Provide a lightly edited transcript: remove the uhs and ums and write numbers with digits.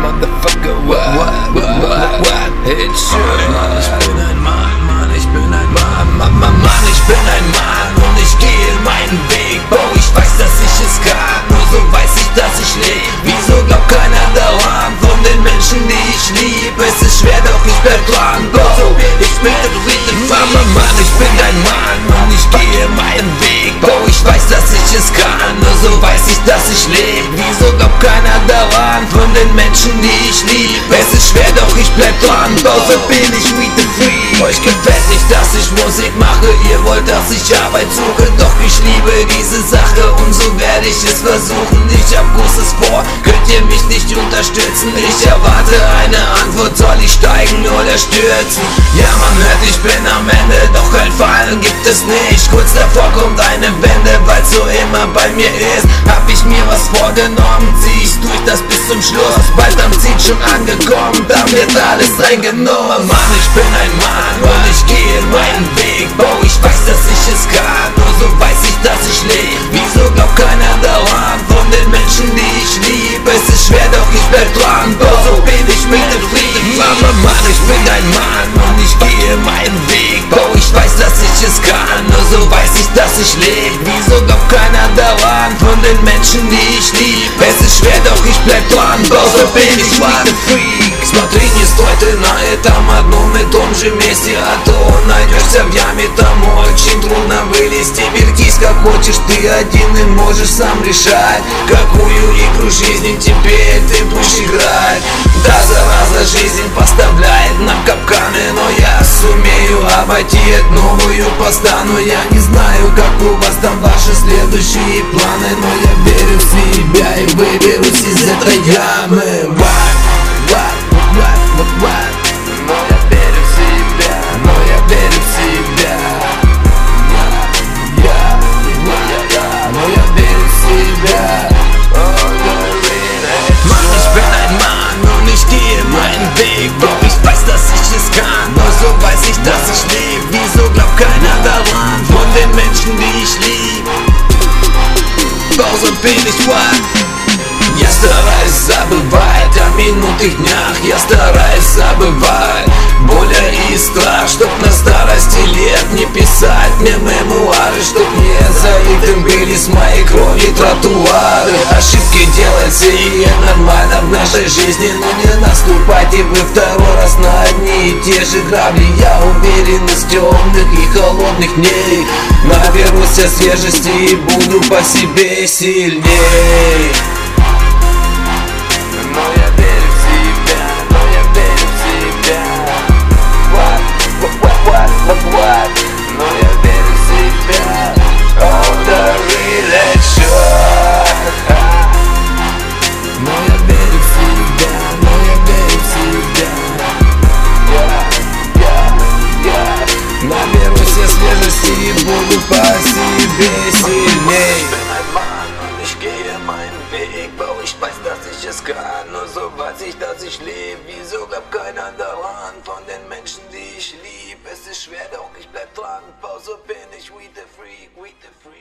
motherfucker, what? It's true. Ich bin ein Mann, ich bin ein Mann, ich bin ein Mann und ich gehe meinen Weg. Bro, ich weiß, dass ich es kann, nur so weiß ich, dass ich lebe. Wieso glaubt keiner daran, von den Menschen, die ich liebe? Es ist schwer, doch ich bleib dran, Bro. Ich bin der Mann, ich bin ein Mann und ich gehe meinen Weg. Bro, ich weiß, dass ich es kann, nur so weiß ich, dass ich lebe. Wieso glaubt keiner daran, von den Menschen, die ich liebe? Es ist schwer, doch ich bleib dran, Bro, so bin ich with the free. Euch gefällt nicht, dass ich Musik mache, ihr wollt, dass ich Arbeit suche. Doch ich liebe diese Sache und so werde ich es versuchen. Ich hab Großes vor, könnt ihr mich nicht unterstützen? Ich erwarte eine Antwort, soll ich steigen oder stürzen? Ja, man hört, ich bin am Ende, doch ein Fallen gibt es nicht. Kurz davor kommt eine Wende, weil's so immer bei mir ist. Hab ich mir was vorgenommen, zieh ich durch das bis zum Schluss. Bald am Ziel schon angekommen, da wird alles reingenommen. Mann, ich bin ein Mann und ich gehe meinen Weg. Bro, ich weiß, dass ich es kann, nur so weiß ich, dass ich lebe. Wieso glaubt keiner daran, von den Menschen, die ich liebe? Es ist schwer, doch ich bleib dran, Bro, so bin ich mit dem Frieden. Mann, ich bin ein Mann und ich gehe meinen Weg. Bro, ich weiß, dass ich es kann, nur so weiß ich, dass ich lebe. Wieso glaubt keiner daran, von den Menschen, die ich liebe? Es ist schwer, doch ich bleib dran, Bro, so bin ich with the freak. Смотри, не стой на этом одном и том же месте, а то найдешься в яме, там очень трудно вылезти. Вертись как хочешь, ты один и можешь сам решать, какую игру жизни теперь ты будешь играть. Да, зараза, жизнь поставляет нам капканы, но я сумею обойти эту новую постану. Я не знаю, как у вас там ваши следующие планы, но я верю в себя и выберусь из этой ямы. Но я верю в себя, но я верю в себя. Но я верю в себя. Mann, ich bin ein Mann und ich gehe meinen Weg. Bro, ich weiß, dass ich es kann, nur so weiß ich, dass ich lebe. Wieso glaubt keiner daran, von den Menschen, die ich liebe? Bro, so bin ich what? Я стараюсь забывать о минутах днях, я стараюсь забывать боли и страх, чтоб на старости лет не писать мне мемуары, чтоб не залитым были с моей кровью тротуары. Ошибки делаются и это нормально в нашей жизни, но не наступайте вы второй раз на одни и те же грабли. Я уверен, из темных и холодных дней наберусь свежести и буду по себе сильней. Но я верю в себя, но я верю в себя. Но я верю в себя. Oh, the real shot. Но я верю в себя, но я верю в себя. Наберусь я свежести и буду по себе сильней. Ich gehe meinen Weg, Bro, ich weiß, dass ich es kann, nur so weiß ich, dass ich lebe. Wieso glaubt keiner daran, von den Menschen, die ich liebe? Es ist schwer, doch ich bleib dran, Bro, so bin ich with the freak, with the freak.